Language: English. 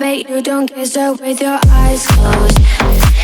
bet you don't kiss her with your eyes closed.